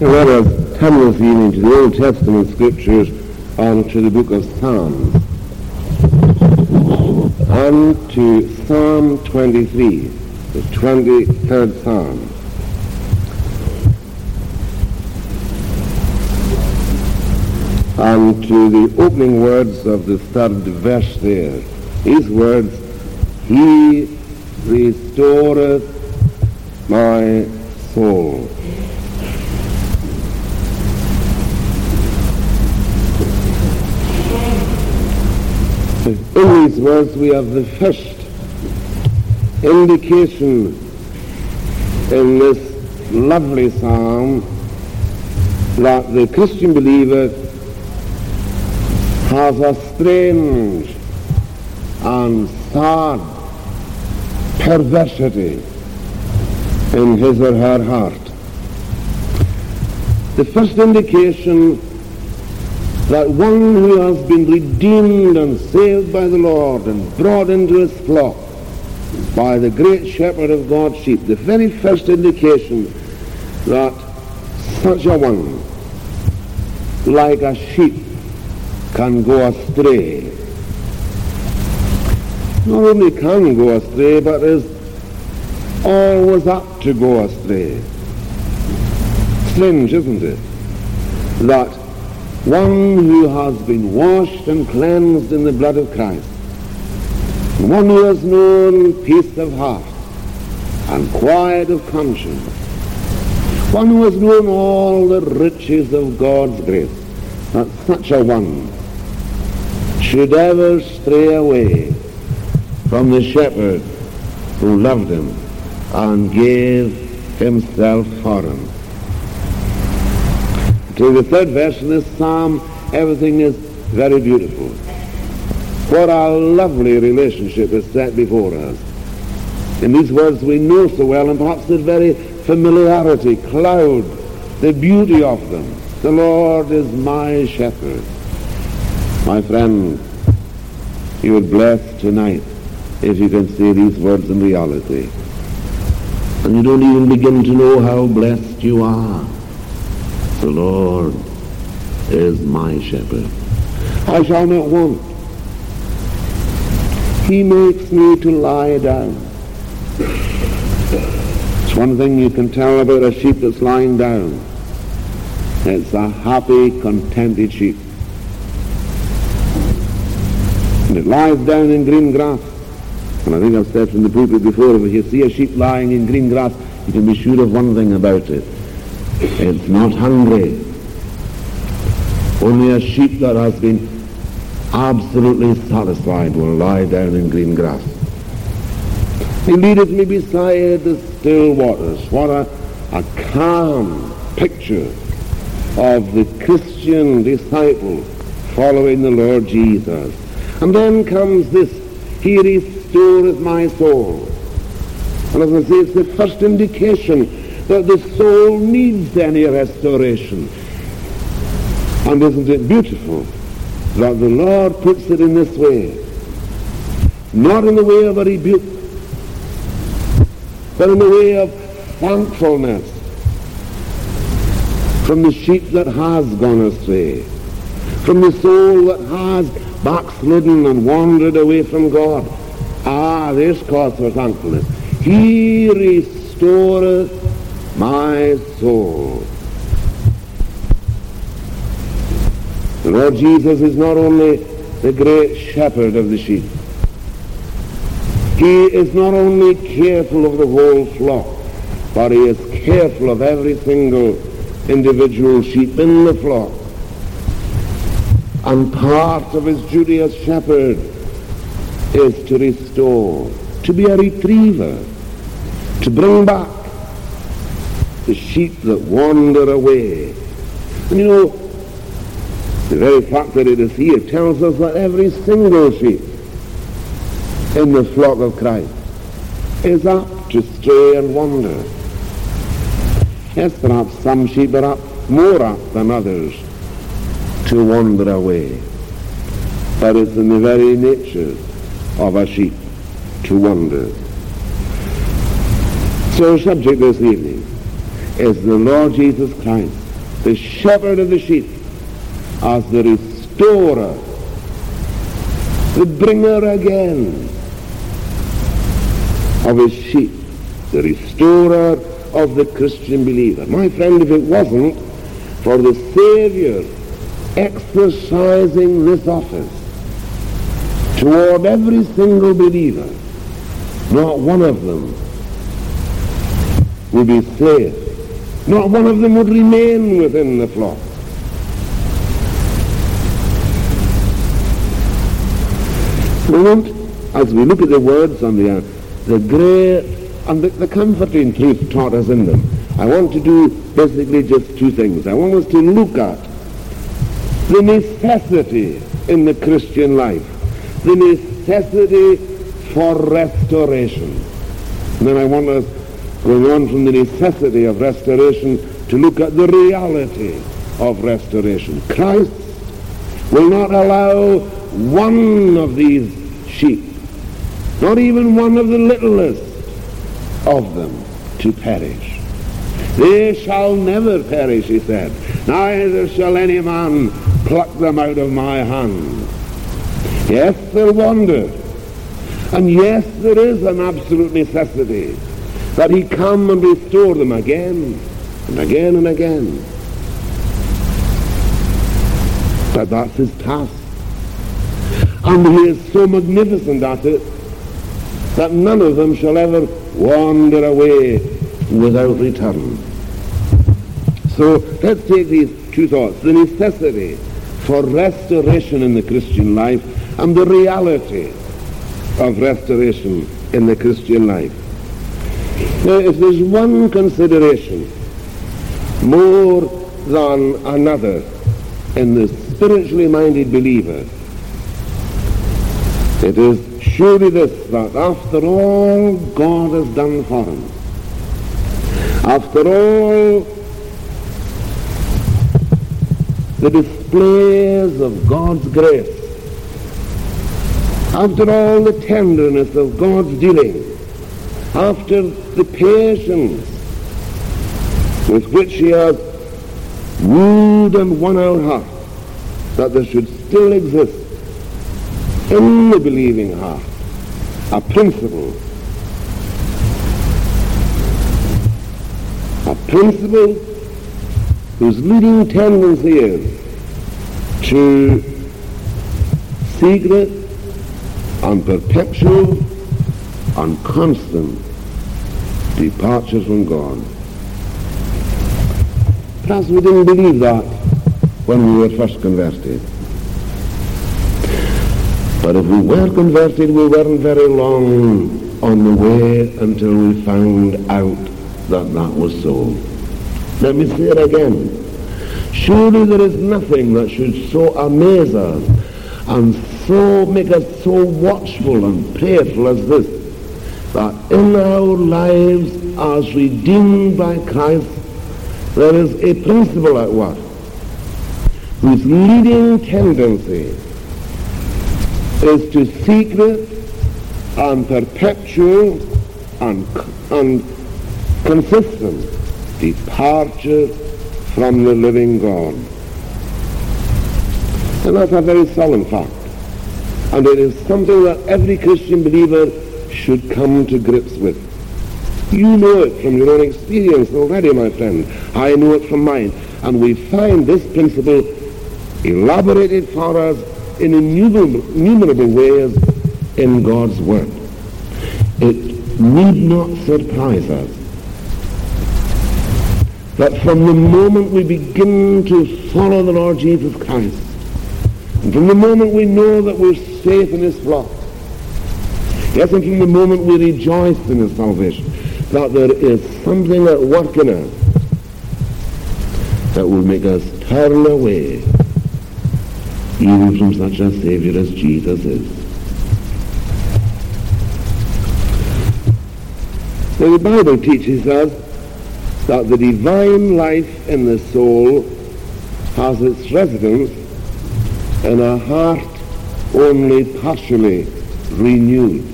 Let us turn this evening to the Old Testament Scriptures and to the book of Psalms. And to Psalm 23, the 23rd Psalm. And to the opening words of the third verse there. These words, He restoreth my soul. In these words we have the first indication in this lovely psalm that the Christian believer has a strange and sad perversity in his or her heart. The first indication that one who has been redeemed and saved by the Lord and brought into his flock by the great shepherd of God's sheep, the very first indication that such a one, like a sheep, can go astray. Not only can go astray, but is always apt to go astray. Strange, isn't it, that one who has been washed and cleansed in the blood of Christ, one who has known peace of heart and quiet of conscience, one who has known all the riches of God's grace, that such a one should ever stray away from the shepherd who loved him and gave himself for him. To the third verse in this psalm, everything is very beautiful. What a lovely relationship is set before us. In these words we know so well, and perhaps their very familiarity cloud the beauty of them. The Lord is my shepherd. My friend, you are blessed tonight if you can say these words in reality. And you don't even begin to know how blessed you are. The Lord is my shepherd. I shall not want. He makes me to lie down. It's one thing you can tell about a sheep that's lying down. It's a happy, contented sheep. And it lies down in green grass. And I think I've said from the pulpit before, if you see a sheep lying in green grass, you can be sure of one thing about it. It's not hungry. Only a sheep that has been absolutely satisfied will lie down in green grass. He leadeth me beside the still waters. What a calm picture of the Christian disciple following the Lord Jesus. And then comes this, He restoreth my soul. And as I say, it's the first indication that the soul needs any restoration. And isn't it beautiful that the Lord puts it in this way? Not in the way of a rebuke, but in the way of thankfulness from the sheep that has gone astray, from the soul that has backslidden and wandered away from God. There's cause for thankfulness. He restoreth my soul. The Lord Jesus is not only the great shepherd of the sheep. He is not only careful of the whole flock, but he is careful of every single individual sheep in the flock. And part of his duty as shepherd is to restore, to be a retriever, to bring back the sheep that wander away. And you know, the very fact that it is here tells us that every single sheep in the flock of Christ is apt to stray and wander. Yes, perhaps some sheep are more apt than others to wander away. But it's in the very nature of a sheep to wander. So our subject this evening is the Lord Jesus Christ the shepherd of the sheep, as the restorer, the bringer again of his sheep, the restorer of the Christian believer. My friend, if it wasn't for the Savior exercising this office toward every single believer, not one of them would be saved. Not one of them would remain within the flock. We want, as we look at the words on the great and the comforting truth taught us in them, I want to do basically just two things. I want us to look at the necessity in the Christian life, the necessity for restoration. And then I want us, going on from the necessity of restoration, to look at the reality of restoration. Christ will not allow one of these sheep, not even one of the littlest of them, to perish. They shall never perish, he said, neither shall any man pluck them out of my hand. Yes, they'll wander, and yes, there is an absolute necessity that he come and restore them again and again and again. But that's his task. And he is so magnificent at it that none of them shall ever wander away without return. So let's take these two thoughts: the necessity for restoration in the Christian life and the reality of restoration in the Christian life. Now, if there's one consideration more than another in the spiritually minded believer, it is surely this, that after all God has done for him, after all the displays of God's grace, after all the tenderness of God's dealing, after the patience with which he has wooed and won our heart, that there should still exist in the believing heart a principle whose leading tendency is to secret and perpetual and constant departure from God. Perhaps we didn't believe that when we were first converted. But if we were converted, we weren't very long on the way until we found out that that was so. Let me say it again. Surely there is nothing that should so amaze us and so make us so watchful and prayerful as this, that in our lives as redeemed by Christ, there is a principle at work whose leading tendency is to secret and perpetual and consistent departure from the living God. And that's a very solemn fact. And it is something that every Christian believer should come to grips with. You know it from your own experience already, my friend. I know it from mine. And we find this principle elaborated for us in innumerable ways in God's Word. It need not surprise us that from the moment we begin to follow the Lord Jesus Christ, and from the moment we know that we're safe in his flock, yes, and from the moment we rejoice in his salvation, that there is something at work in us that will make us turn away even from such a Savior as Jesus is. Now the Bible teaches us that the divine life in the soul has its residence in a heart only partially renewed.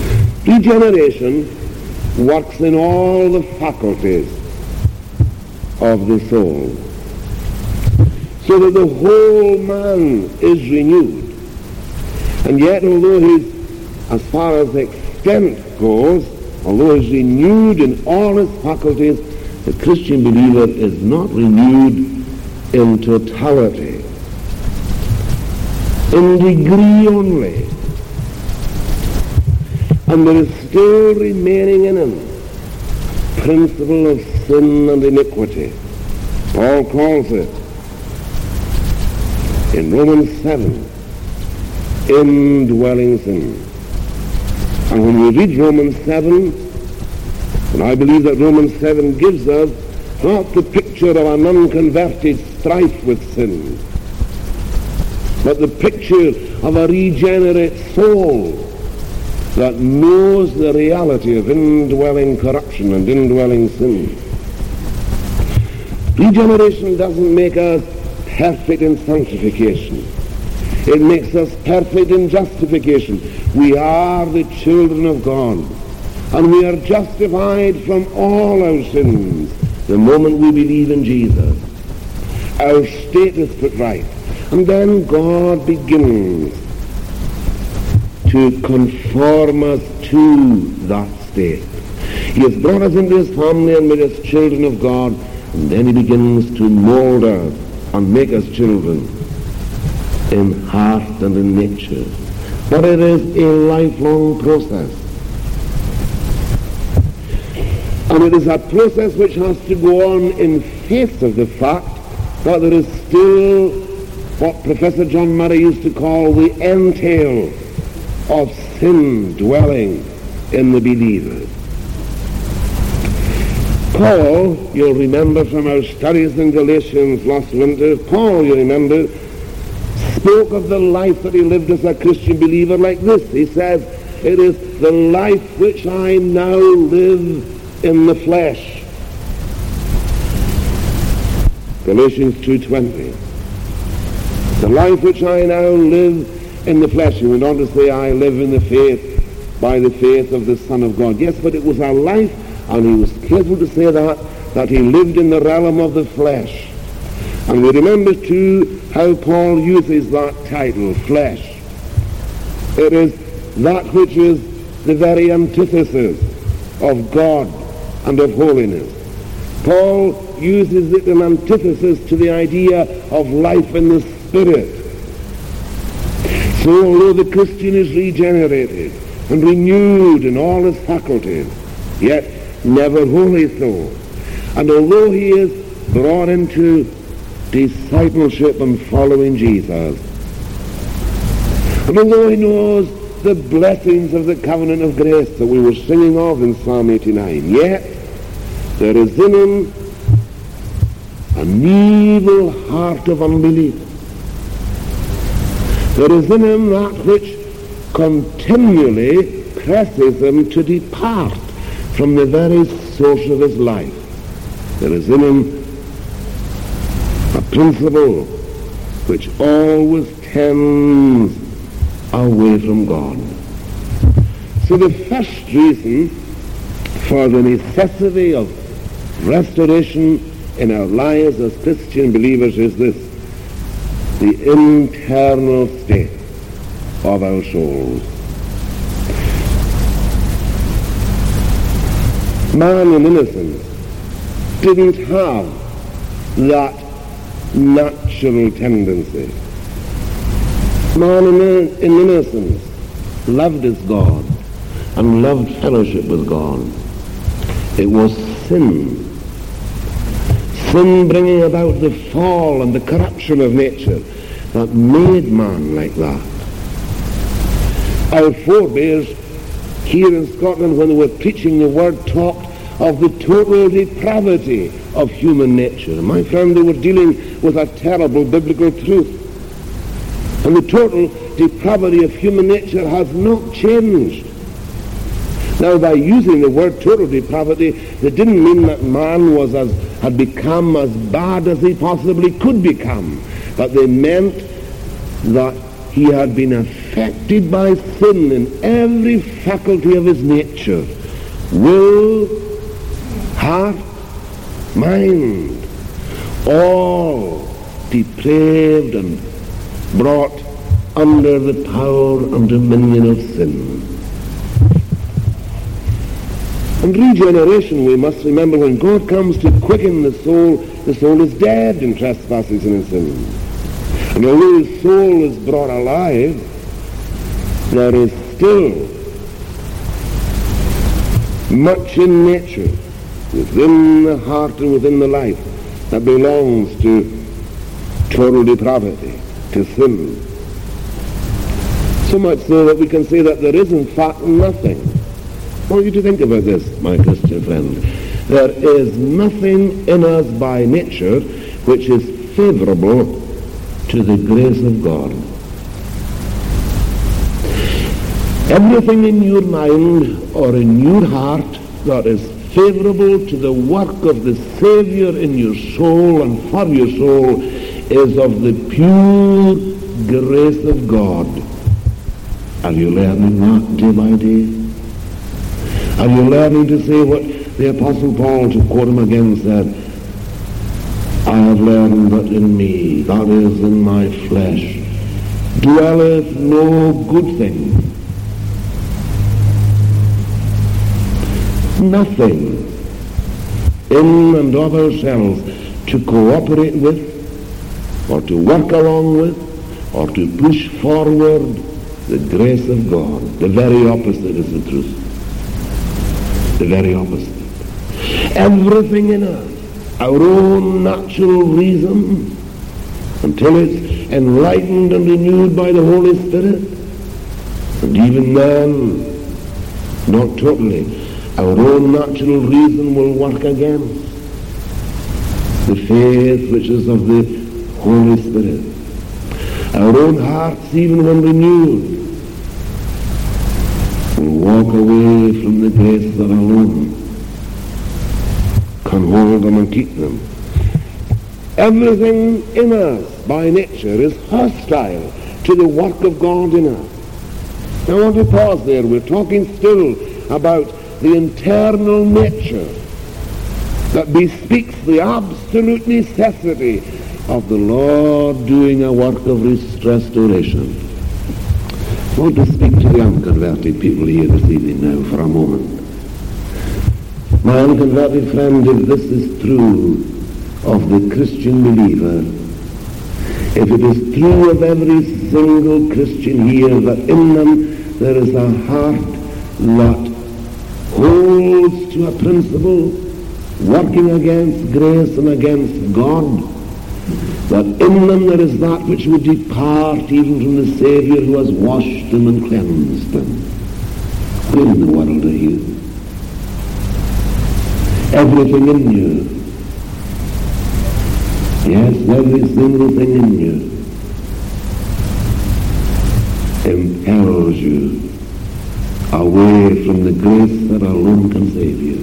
Regeneration works in all the faculties of the soul, so that the whole man is renewed. And yet, although he's, as far as extent goes, although he's renewed in all his faculties, the Christian believer is not renewed in totality, in degree only. And there is still remaining in him principle of sin and iniquity. Paul calls it in Romans 7 indwelling sin. And when we read Romans 7, and I believe that Romans 7 gives us not the picture of an unconverted strife with sin, but the picture of a regenerate soul that knows the reality of indwelling corruption and indwelling sin. Regeneration doesn't make us perfect in sanctification. It makes us perfect in justification. We are the children of God, and we are justified from all our sins the moment we believe in Jesus. Our state is put right, and then God begins to conform us to that state. He has brought us into his family and made us children of God, and then he begins to mold us and make us children in heart and in nature. But it is a lifelong process. And it is a process which has to go on in face of the fact that there is still what Professor John Murray used to call the entail of sin dwelling in the believer. Paul, you'll remember from our studies in Galatians last winter, Paul, you remember, spoke of the life that he lived as a Christian believer like this. He said, it is the life which I now live in the flesh. Galatians 2:20. The life which I now live in the flesh. He went on to say, I live in the faith, by the faith of the Son of God. Yes, but it was a life, and he was careful to say that he lived in the realm of the flesh. And we remember too how Paul uses that title, flesh. It is that which is the very antithesis of God and of holiness. Paul uses it in antithesis to the idea of life in the Spirit. So although the Christian is regenerated and renewed in all his faculties, yet never wholly so, and although he is brought into discipleship and following Jesus, and although he knows the blessings of the covenant of grace that we were singing of in Psalm 89, yet there is in him an evil heart of unbelief. There is in him that which continually presses him to depart from the very source of his life. There is in him a principle which always tends away from God. So the first reason for the necessity of restoration in our lives as Christian believers is this: the internal state of our souls. Man in innocence didn't have that natural tendency. Man in innocence loved his God and loved fellowship with God. It was sin bringing about the fall and the corruption of nature that made man like that. Our forebears here in Scotland, when they were preaching the word, talked of the total depravity of human nature. And my friend, they were dealing with a terrible biblical truth. And the total depravity of human nature has not changed. Now, by using the word total depravity, they didn't mean that man had become as bad as he possibly could become, but they meant that he had been affected by sin in every faculty of his nature: will, heart, mind, all depraved and brought under the power and dominion of sin. And regeneration, we must remember, when God comes to quicken the soul is dead in trespasses and in sins. And although the soul is brought alive, there is still much in nature, within the heart and within the life, that belongs to total depravity, to sin. So much so that we can say that there is in fact nothing. I want you to think about this, my Christian friend. There is nothing in us by nature which is favorable to the grace of God. Everything in your mind or in your heart that is favorable to the work of the Savior in your soul and for your soul is of the pure grace of God. Are you learning that day by day? Are you learning to say what the Apostle Paul, to quote him again, said, I have learned that in me, that is in my flesh, dwelleth no good thing. Nothing in and of ourselves to cooperate with, or to work along with, or to push forward the grace of God. The very opposite is the truth. The very opposite. Everything in us, our own natural reason, until it's enlightened and renewed by the Holy Spirit, and even then, not totally, our own natural reason will work against the faith which is of the Holy Spirit. Our own hearts, even when renewed, will walk away from the grace that alone can hold them and keep them. Everything in us by nature is hostile to the work of God in us. Now I want to pause there. We're talking still about the internal nature that bespeaks the absolute necessity of the Lord doing a work of restoration. I want to speak to the unconverted people here this evening now for a moment. My unconverted friend, if this is true of the Christian believer, if it is true of every single Christian here, that in them there is a heart that holds to a principle, working against grace and against God, that in them there is that which would depart even from the Saviour who has washed them and cleansed them. Where in the world are you? Everything in you, yes, every single thing in you impels you away from the grace that alone can save you.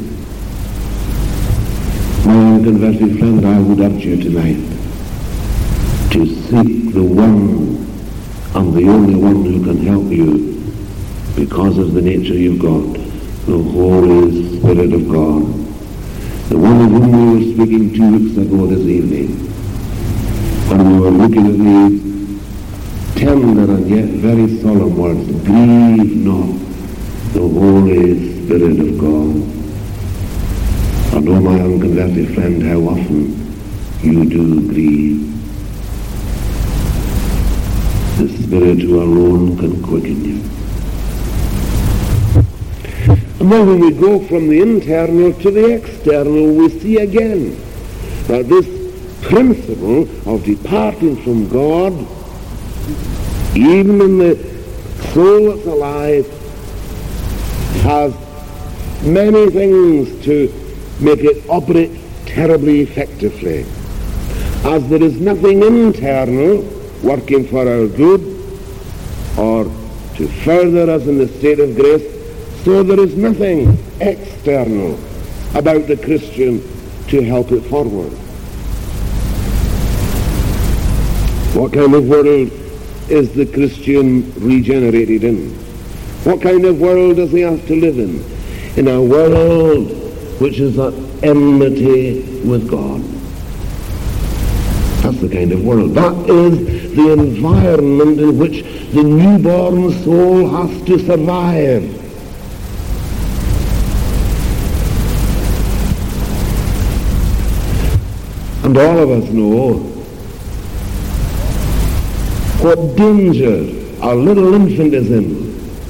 My unconverted friend, I would urge you tonight to seek the one and the only one who can help you because of the nature you've got, the Holy Spirit of God, the one of whom we were speaking 2 weeks ago this evening, when we were looking at these tender and yet very solemn words, grieve not the Holy Spirit of God. And oh, my unconverted friend, how often you do grieve the Spirit who alone can quicken you. And then when we go from the internal to the external, we see again that this principle of departing from God, even in the soul that's alive, has many things to make it operate terribly effectively. As there is nothing internal working for our good or to further us in the state of grace, so there is nothing external about the Christian to help it forward. What kind of world is the Christian regenerated in? What kind of world does he have to live in? In a world which is at enmity with God. That's the kind of world. That is the environment in which the newborn soul has to survive. And all of us know what danger a little infant is in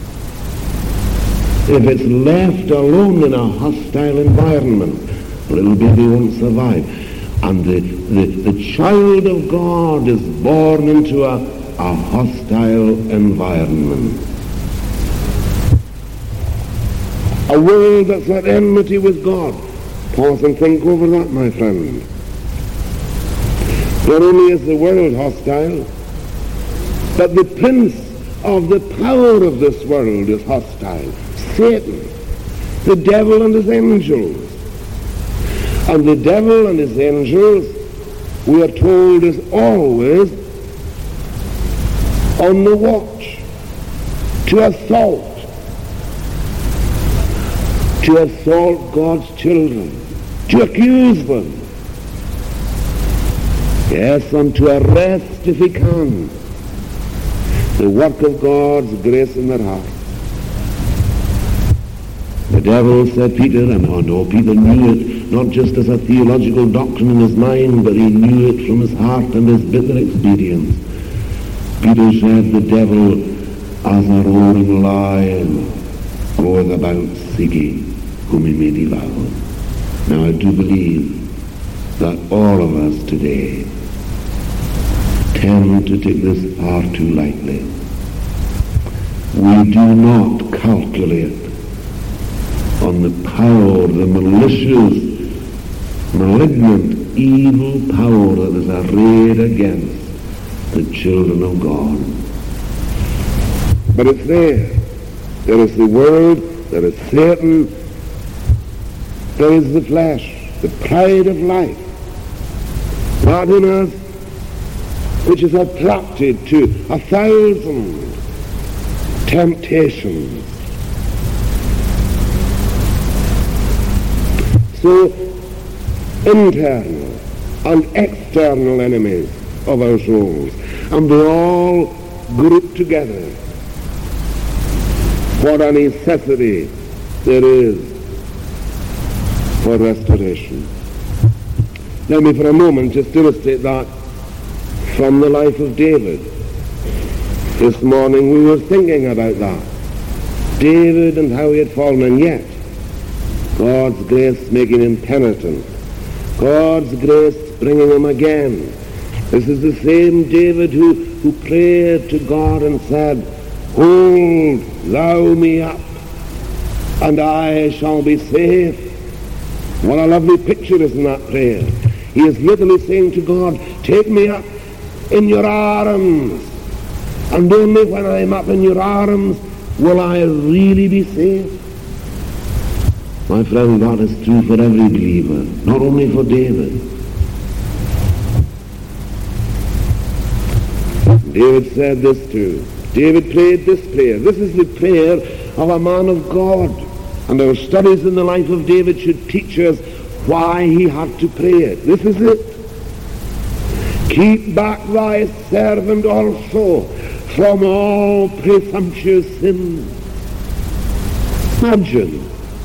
if it's left alone in a hostile environment. A little baby won't survive. And the child of God is born into a hostile environment. A world that's at enmity with God. Pause and think over that, my friend. Not only is the world hostile, but the prince of the power of this world is hostile. Satan, the devil and his angels. And the devil and his angels, we are told, is always on the watch to assault God's children, to accuse them. Yes, and to arrest, if he can, the work of God's grace in their heart. The devil, said Peter, and Peter knew it, not just as a theological doctrine in his mind, but he knew it from his heart and his bitter experience. Peter said, the devil, as a roaring lion, goeth about seeking whom he may devour. Now I do believe that all of us today tend to take this far too lightly. We do not calculate on the power, the malicious, malignant, evil power that is arrayed against the children of God. But it's there. There is the world, there is Satan, there is the flesh, the pride of life, that in us which is attracted to 1,000 temptations. So, internal and external enemies of our souls, and they all group together. What a necessity there is for restoration. Let me for a moment just illustrate that from the life of David. This morning we were thinking about that. David and how he had fallen, and yet God's grace making him penitent. God's grace bringing him again. This is the same David who prayed to God and said, hold thou me up, and I shall be safe. What a lovely picture is in that prayer. He is literally saying to God, take me up in your arms, and only when I'm up in your arms will I really be safe. My friend, that is true for every believer, not only for David. David said this too. David prayed this prayer. This is the prayer of a man of God. And our studies in the life of David should teach us why he had to pray it. This is it. Keep back thy servant also from all presumptuous sin. Imagine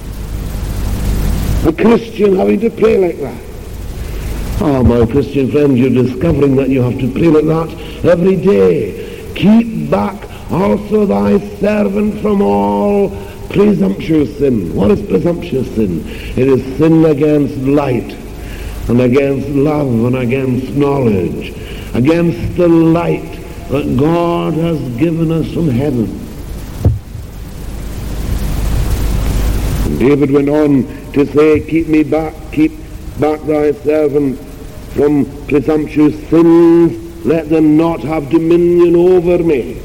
a Christian having to pray like that. Oh, my Christian friend, you're discovering that you have to pray like that every day. Keep back also thy servant from all presumptuous sin. What is presumptuous sin? It is sin against light, and against love, and against knowledge, against the light that God has given us from heaven. And David went on to say, keep back thy servant from presumptuous sins, let them not have dominion over me.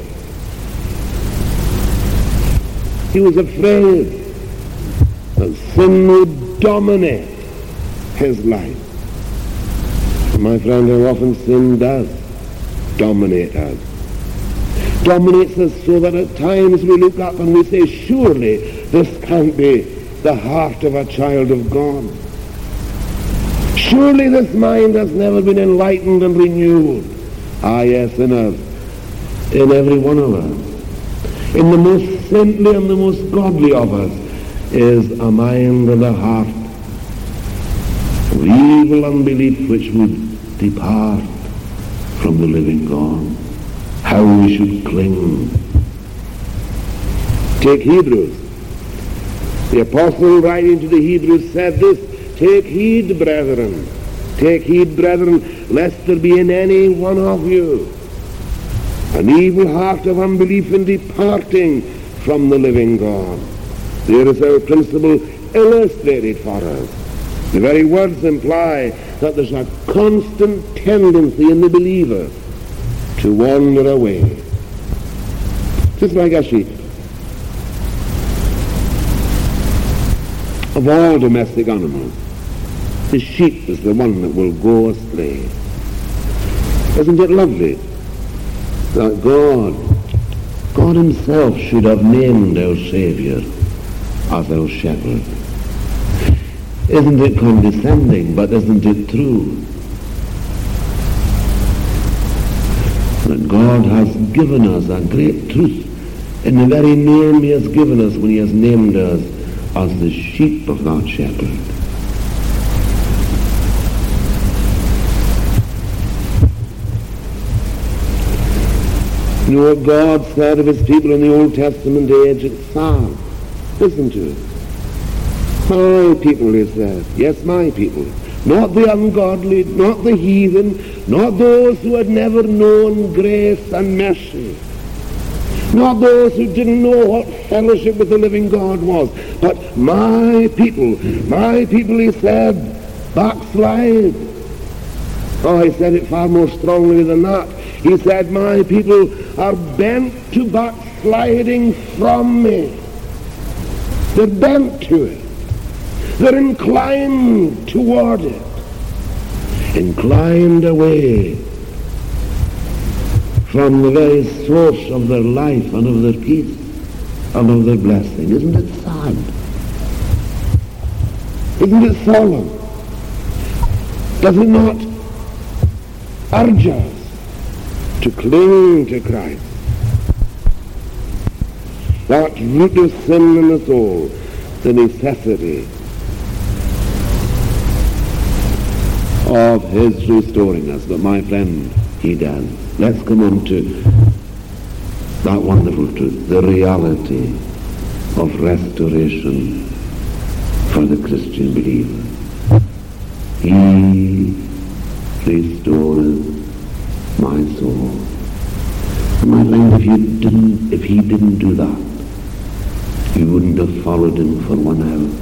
He was afraid that sin would dominate his life. My friend, how often sin does dominate us. Dominates us so that at times we look up and we say, surely this can't be the heart of a child of God. Surely this mind has never been enlightened and renewed. Ah, yes, in us, in every one of us. In the most saintly and the most godly of us is a mind and a heart of evil unbelief which would depart from the living God. How we should cling. Take Hebrews. The apostle writing to the Hebrews said this, take heed, brethren, lest there be in any one of you an evil heart of unbelief in departing from the living God. There is our principle illustrated for us. The very words imply that there's a constant tendency in the believer to wander away. Just like a sheep. Of all domestic animals, the sheep is the one that will go astray. Isn't it lovely that God himself should have named our Savior as our shepherd? Isn't it condescending, but isn't it true? That God has given us a great truth in the very name he has given us when he has named us as the sheep of that shepherd. You know what God said of his people in the Old Testament age? It's sad. Listen to it. My people, he said. Yes, my people. Not the ungodly, not the heathen, not those who had never known grace and mercy. Not those who didn't know what fellowship with the living God was. But my people, he said, backslide. Oh, he said it far more strongly than that. He said, my people are bent to backsliding from me. They're bent to it. They're inclined toward it. Inclined away from the very source of their life and of their peace and of their blessing. Isn't it sad? Isn't it solemn? Does it not urge us to cling to Christ? That root of sin in the soul, the necessity of his restoring us. But my friend, he does. Let's come on to that wonderful truth, the reality of restoration for the Christian believer. He restoreth my soul. My friend, if he didn't do that, you wouldn't have followed him for 1 hour.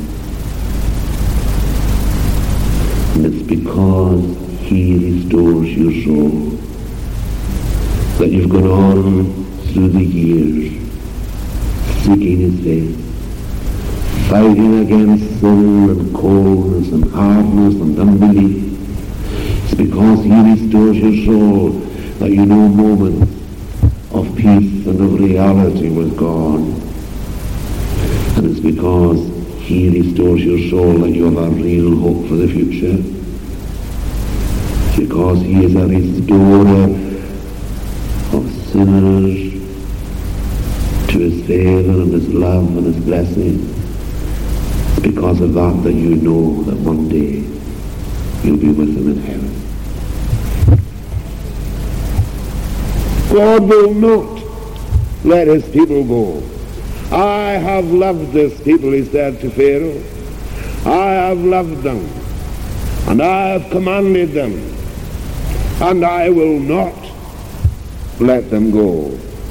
And it's because he restores your soul that you've gone on through the years seeking his face, fighting against sin and coldness and hardness and unbelief. It's because he restores your soul that you know moments of peace and of reality with God. And it's because he restores your soul that you have a real hope for the future. It's because he is a restorer of sinners to his favor and his love and his blessing. It's because of that you know that one day you'll be with him in heaven. God will not let his people go. I have loved this people, he said to Pharaoh. I have loved them, and I have commanded them, and I will not let them go.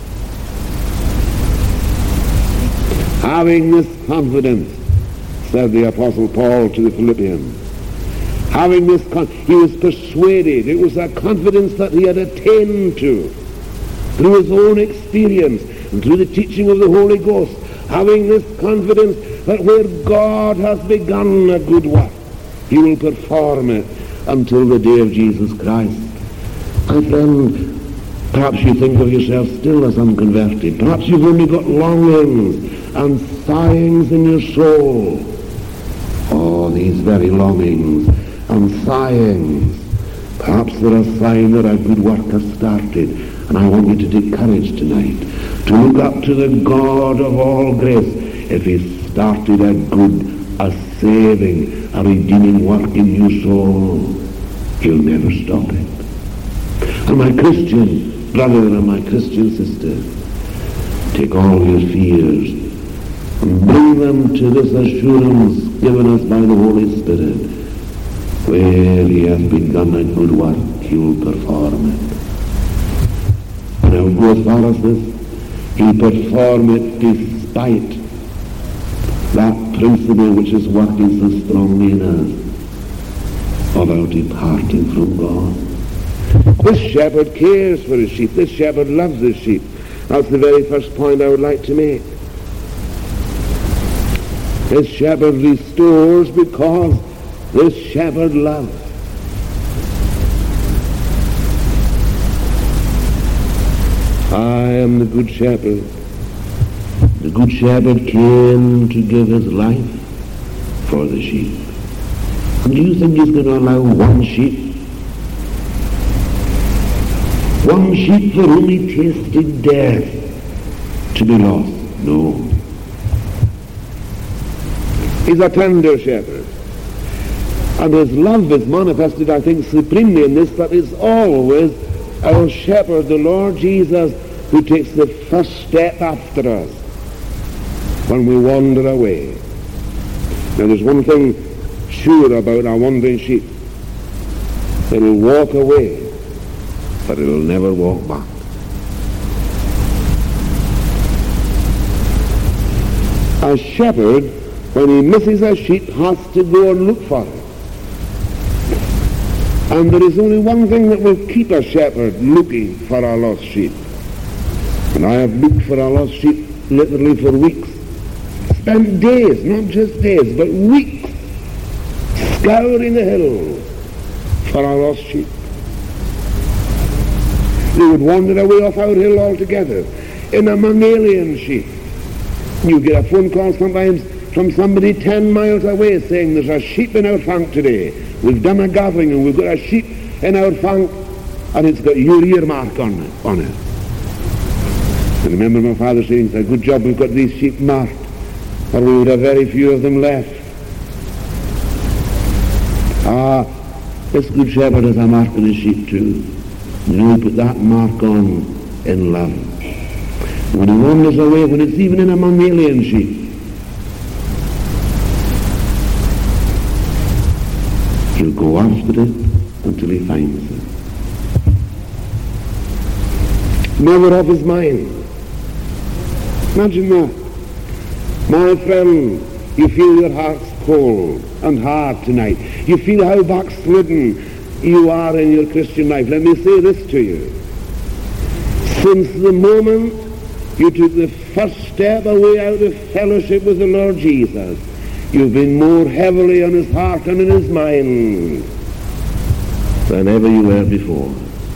Having this confidence, said the Apostle Paul to the Philippians, having this he was persuaded. It was a confidence that he had attained to through his own experience and through the teaching of the Holy Ghost, having this confidence that where God has begun a good work, he will perform it until the day of Jesus Christ. My friend, perhaps you think of yourself still as unconverted. Perhaps you've only got longings and sighings in your soul. Oh, these very longings and sighings. Perhaps they're a sign that a good work has started, and I want you to take courage tonight to look up to the God of all grace. If he started a good, a saving, a redeeming work in your soul, he'll never stop it. And my Christian brother and my Christian sister, take all your fears and bring them to this assurance given us by the Holy Spirit. Where he has begun a good work, he will perform it. And I will go as far as this. He'll perform it despite that principle which is working so strongly in us of our departing from God. This shepherd cares for his sheep. This shepherd loves his sheep. That's the very first point I would like to make. This shepherd restores because this shepherd loves. I am the good shepherd. The good shepherd came to give his life for the sheep. And do you think he's going to allow one sheep for whom he tasted death to be lost? No. He's a tender shepherd. And his love is manifested, I think, supremely in this, that it's always our shepherd, the Lord Jesus, who takes the first step after us when we wander away. Now there's one thing sure about a wandering sheep. It'll walk away, but it'll never walk back. A shepherd, when he misses a sheep, has to go and look for it. And there is only one thing that will keep a shepherd looking for a lost sheep. And I have looked for a lost sheep literally for weeks. Spent days, not just days, but weeks, scouring the hills for a lost sheep. They would wander away off our hill altogether in a mammalian sheep. You get a phone call sometimes from somebody 10 miles away saying there's a sheep in our flank today. We've done a gathering and we've got a sheep in our flank and it's got your earmark on it. I remember my father saying, it's a good job we've got these sheep marked, or we would have very few of them left. This good shepherd has a mark on his sheep too. You know, he put that mark on in love. When he wanders away, when it's even in a mammalian sheep, he'll go after it until he finds it. Never off his mind. Imagine that. My friend, you feel your heart's cold and hard tonight. You feel how backslidden you are in your Christian life. Let me say this to you. Since the moment you took the first step away out of fellowship with the Lord Jesus, you've been more heavily on his heart and in his mind than ever you were before.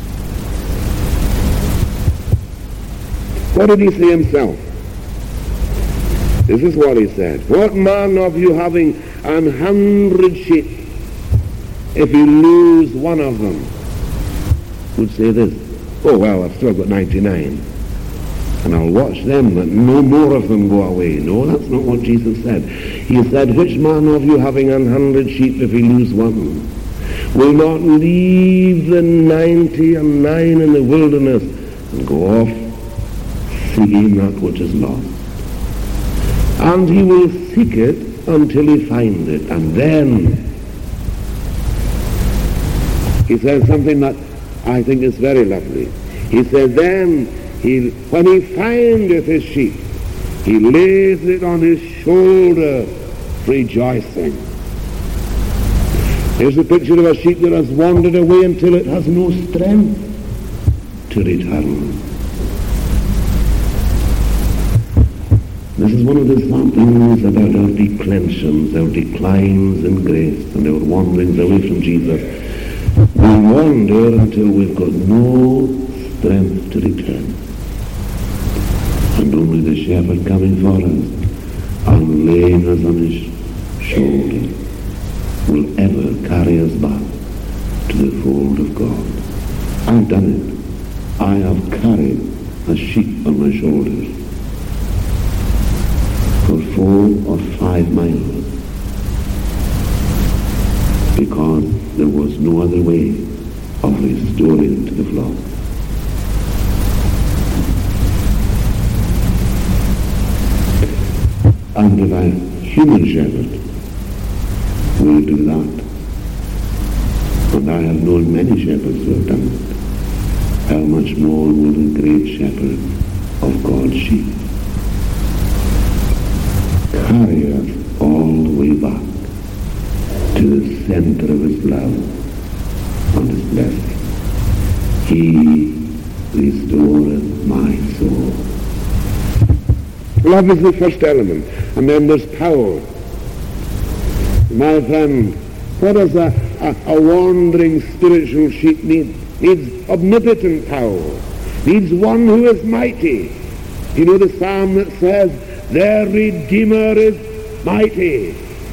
What did he say himself? This is what he said. What man of you having 100 sheep, if he lose one of them, would say this, oh well, I've still got 99, and I'll watch them that no more of them go away. No, that's not what Jesus said. He said, which man of you having 100 sheep, if he lose one, will not leave the 99 in the wilderness and go off seeking that which is lost? And he will seek it until he find it. And then he says something that I think is very lovely. He says, then when he findeth his sheep, he lays it on his shoulder, rejoicing. Here's a picture of a sheep that has wandered away until it has no strength to return. This is one of the things about our declensions, our declines in grace, and our wanderings away from Jesus. We wander until we've got no strength to return. And only the shepherd coming for us and laying us on his shoulder. will ever carry us back to the fold of God. I've done it. I have carried a sheep on my shoulders for 4 or 5 miles because there was no other way of restoring to the flock. And if a human shepherd will do that, and I have known many shepherds who have done it, how much more will the great shepherd of God's sheep carry us all the way back to the center of his love and his blessing. He restoreth my soul. Love is the first element, and then there's power. My friend, what does a wandering spiritual sheep need? Needs omnipotent power. Needs one who is mighty. You know the psalm that says, their Redeemer is mighty.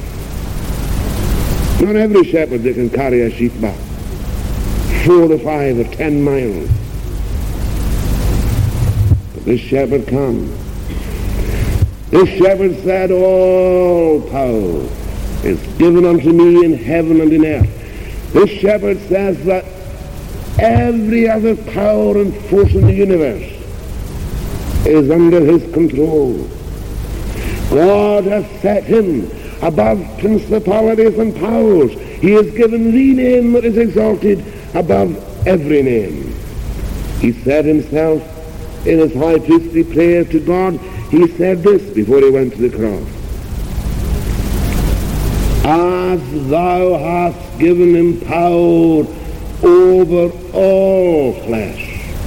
Not every shepherd that can carry a sheep back 4 or 5 or 10 miles. But this shepherd can. This shepherd said, all power is given unto me in heaven and in earth. This shepherd says that every other power and force in the universe is under his control. God has set him above principalities and powers. He has given the name that is exalted above every name. He said himself in his high priestly prayer to God, he said this before he went to the cross. As thou hast given him power over all flesh.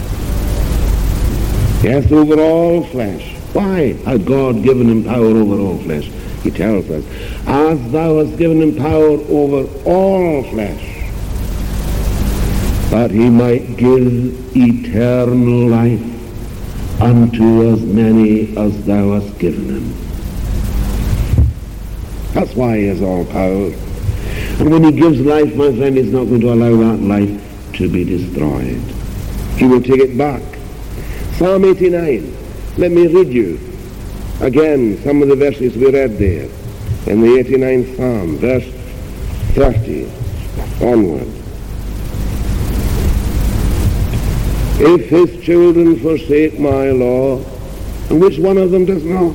Yes, over all flesh. Why has God given him power over all flesh? He tells us, as thou hast given him power over all flesh, that he might give eternal life unto as many as thou hast given him. That's why he has all power. And when he gives life, my friend, he's not going to allow that life to be destroyed. He will take it back. Psalm 89. Let me read you again some of the verses we read there in the 89th Psalm, verse 30 onward. If his children forsake my law, and which one of them does not?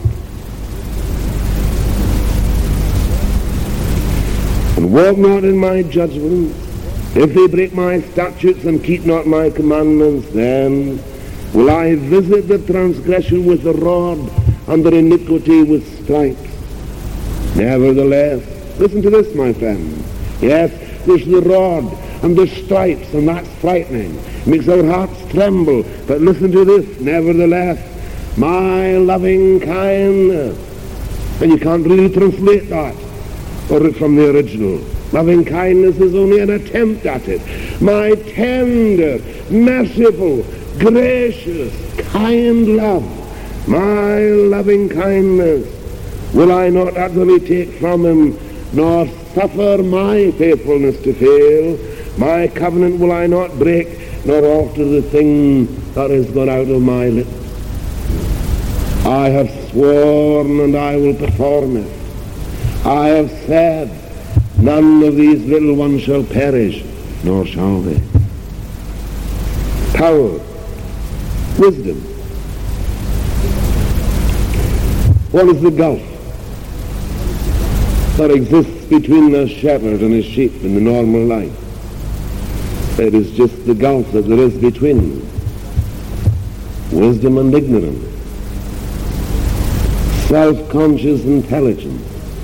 And walk not in my judgments, if they break my statutes and keep not my commandments, then will I visit the transgression with the rod and the iniquity with stripes. Nevertheless, listen to this, my friend. Yes, there's the rod and the stripes, and that's frightening. It makes our hearts tremble. But listen to this. Nevertheless, my loving kindness. And you can't really translate that or from the original. Loving kindness is only an attempt at it. My tender, merciful, gracious, kind love, my loving kindness, will I not utterly take from him, nor suffer my faithfulness to fail. My covenant will I not break, nor alter the thing that has gone out of my lips. I have sworn, and I will perform it. I have said, none of these little ones shall perish, nor shall they. Power, wisdom. What is the gulf that exists between the shepherd and his sheep in the normal life? It is just the gulf that there is between wisdom and ignorance, self-conscious intelligence,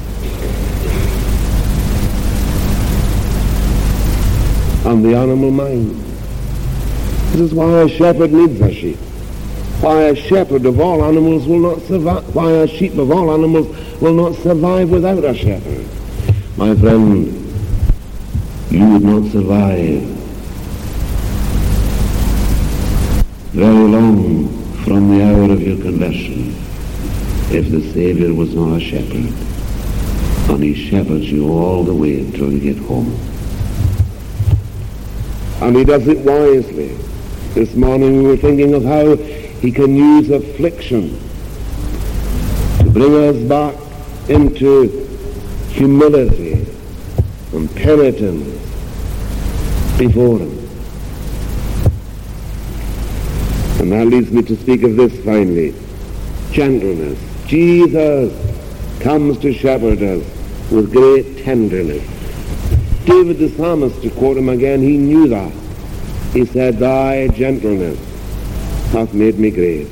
and the animal mind. This is why a shepherd needs a sheep. Why a shepherd of all animals will not survive. Why a sheep of all animals will not survive without a shepherd. My friend, you would not survive very long from the hour of your conversion if the Savior was not a shepherd. and he shepherds you all the way until you get home. And he does it wisely. This morning we were thinking of how he can use affliction to bring us back into humility and penitence before him. And that leads me to speak of this finally. Gentleness. Jesus comes to shepherd us with great tenderness. David the psalmist, to quote him again, he knew that. He said, thy gentleness hath made me great.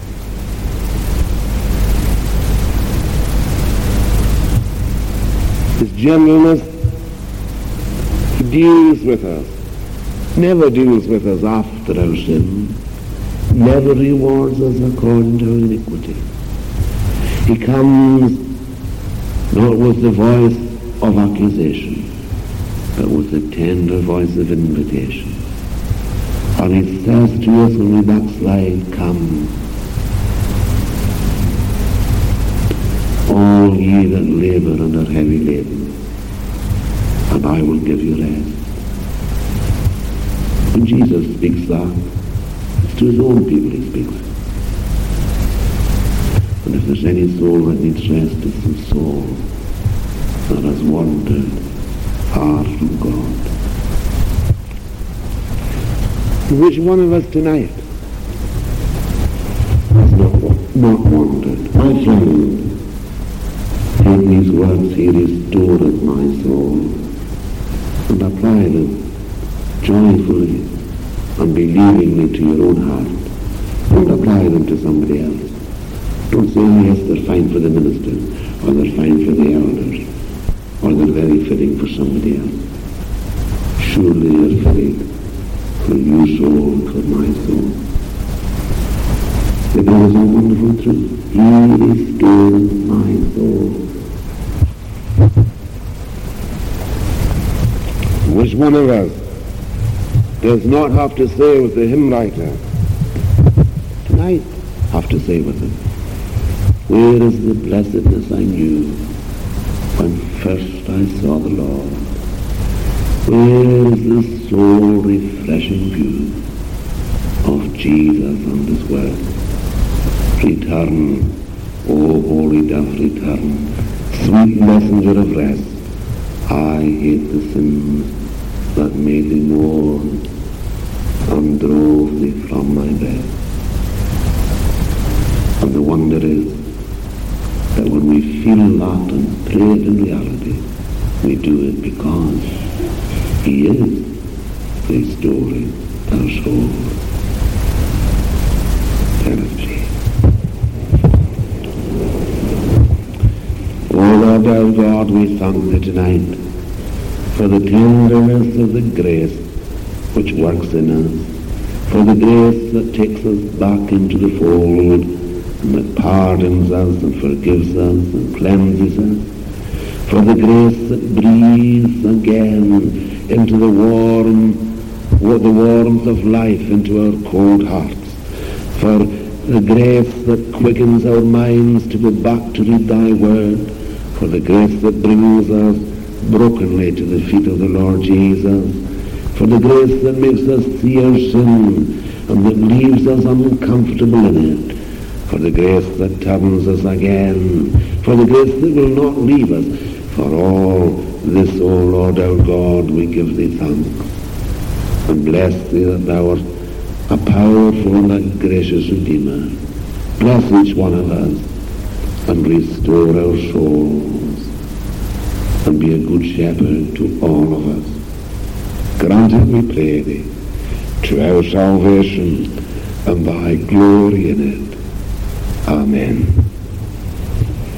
His gentleness, he deals with us, never deals with us after our sin, never rewards us according to our iniquity. He comes not with the voice of accusation, but with the tender voice of invitation. And he says to us when we backslide, come, all ye that labour and are heavy laden, and I will give you rest. When Jesus speaks that, it's to his own people he speaks. And if there's any soul that needs rest, it's the soul that has wandered far from God. Which one of us tonight has not wandered? My friend, take these words, he restored my soul, and apply them joyfully and believingly to your own heart. Don't apply them to somebody else. Don't say, oh yes, they're fine for the minister, or they're fine for the elders, or they're very fitting for somebody else. Surely they're fitting for your soul and for my soul. The God is a wonderful truth. He restored my soul. Which one of us does not have to say with the hymn writer tonight, have to say with him, where is the blessedness I knew when first I saw the Lord? Where is the soul refreshing view of Jesus and his word? Return, O holy dove, return, sweet messenger of rest. I hate the sins that made thee mourn and drove thee from my bed. And the wonder is that when we feel that and pray it in reality, we do it because he is restoring our soul. Let us pray. O Lord our God, we thank thee tonight for the tenderness of the grace which works in us, for the grace that takes us back into the fold and that pardons us and forgives us and cleanses us, for the grace that breathes again into the warmth of life into our cold hearts, for the grace that quickens our minds to go back to read thy word, for the grace that brings us brokenly to the feet of the Lord Jesus, for the grace that makes us see our sin and that leaves us uncomfortable in it, for the grace that turns us again, for the grace that will not leave us. For all this, O Lord our God, we give thee thanks, and bless thee that thou art a powerful and a gracious Redeemer. Bless each one of us, and restore our souls, and be a good shepherd to all of us. Grant it, we pray thee, to our salvation and thy glory in it. Amen.